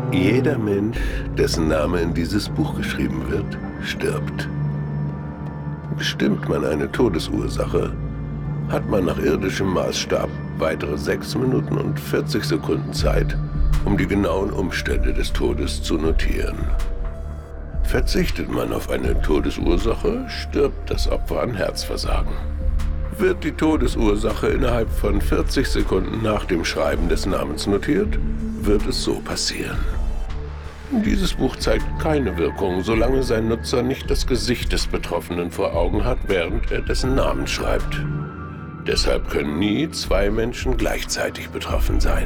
Jeder Mensch, dessen Name in dieses Buch geschrieben wird, stirbt. Bestimmt man eine Todesursache, hat man nach irdischem Maßstab weitere 6 Minuten und 40 Sekunden Zeit, um die genauen Umstände des Todes zu notieren. Verzichtet man auf eine Todesursache, stirbt das Opfer an Herzversagen. Wird die Todesursache innerhalb von 40 Sekunden nach dem Schreiben des Namens notiert, wird es so passieren. Dieses Buch zeigt keine Wirkung, solange sein Nutzer nicht das Gesicht des Betroffenen vor Augen hat, während er dessen Namen schreibt. Deshalb können nie 2 Menschen gleichzeitig betroffen sein.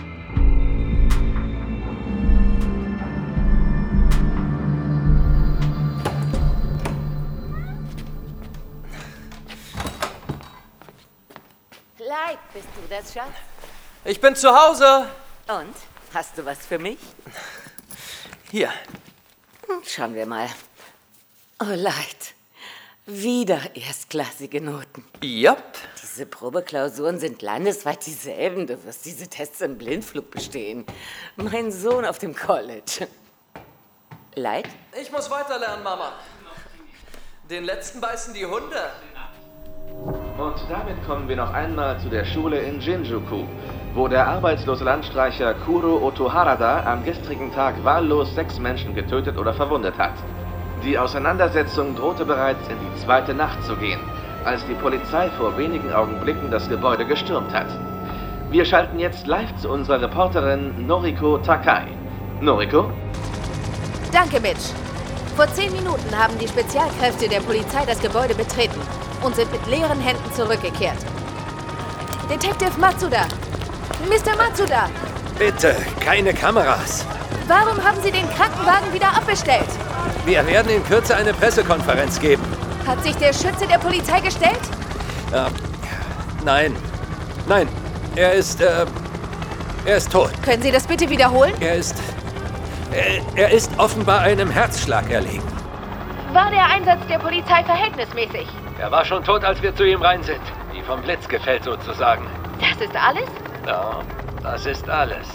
Clyde, bist du das, Schatz? Ich bin zu Hause. Und? Hast du was für mich? Hier. Schauen wir mal. Oh, Leid. Wieder erstklassige Noten. Jupp. Diese Probeklausuren sind landesweit dieselben. Du wirst diese Tests im Blindflug bestehen. Mein Sohn auf dem College. Leid? Ich muss weiterlernen, Mama. Den letzten beißen die Hunde. Und damit kommen wir noch einmal zu der Schule in Shinjuku, wo der arbeitslose Landstreicher Kuro Otoharada am gestrigen Tag wahllos 6 Menschen getötet oder verwundet hat. Die Auseinandersetzung drohte bereits in die 2. Nacht zu gehen, als die Polizei vor wenigen Augenblicken das Gebäude gestürmt hat. Wir schalten jetzt live zu unserer Reporterin Noriko Takai. Noriko? Danke, Mitch. Vor 10 Minuten haben die Spezialkräfte der Polizei das Gebäude betreten und sind mit leeren Händen zurückgekehrt. Detective Matsuda! Mr. Matsuda! Bitte, keine Kameras. Warum haben Sie den Krankenwagen wieder abbestellt? Wir werden in Kürze eine Pressekonferenz geben. Hat sich der Schütze der Polizei gestellt? Nein. Nein, er ist tot. Können Sie das bitte wiederholen? Er ist offenbar einem Herzschlag erlegen. War der Einsatz der Polizei verhältnismäßig? Er war schon tot, als wir zu ihm rein sind. Wie vom Blitz gefällt sozusagen. Das ist alles? Ja, das ist alles.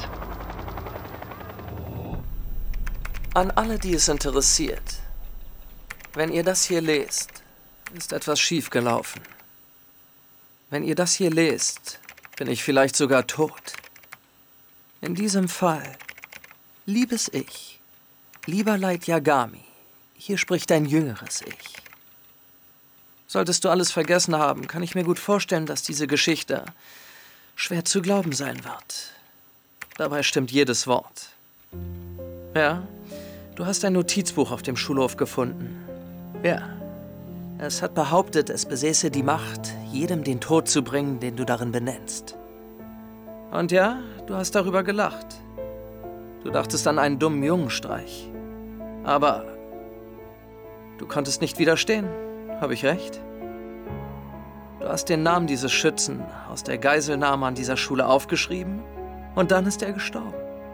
An alle, die es interessiert. Wenn ihr das hier lest, ist etwas schiefgelaufen. Wenn ihr das hier lest, bin ich vielleicht sogar tot. In diesem Fall, liebes Ich, lieber Light Yagami, hier spricht dein jüngeres Ich. Solltest du alles vergessen haben, kann ich mir gut vorstellen, dass diese Geschichte schwer zu glauben sein wird. Dabei stimmt jedes Wort. Ja, du hast ein Notizbuch auf dem Schulhof gefunden. Ja, es hat behauptet, es besäße die Macht, jedem den Tod zu bringen, den du darin benennst. Und ja, du hast darüber gelacht. Du dachtest an einen dummen Jungenstreich. Aber du konntest nicht widerstehen. Habe ich recht? Du hast den Namen dieses Schützen aus der Geiselnahme an dieser Schule aufgeschrieben und dann ist er gestorben.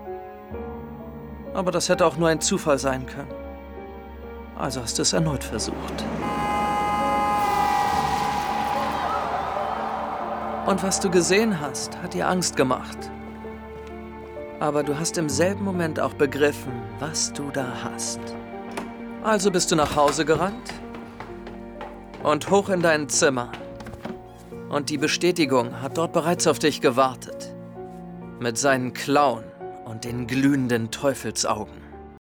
Aber das hätte auch nur ein Zufall sein können. Also hast du es erneut versucht. Und was du gesehen hast, hat dir Angst gemacht. Aber du hast im selben Moment auch begriffen, was du da hast. Also bist du nach Hause gerannt und hoch in dein Zimmer. Und die Bestätigung hat dort bereits auf dich gewartet. Mit seinen Klauen und den glühenden Teufelsaugen.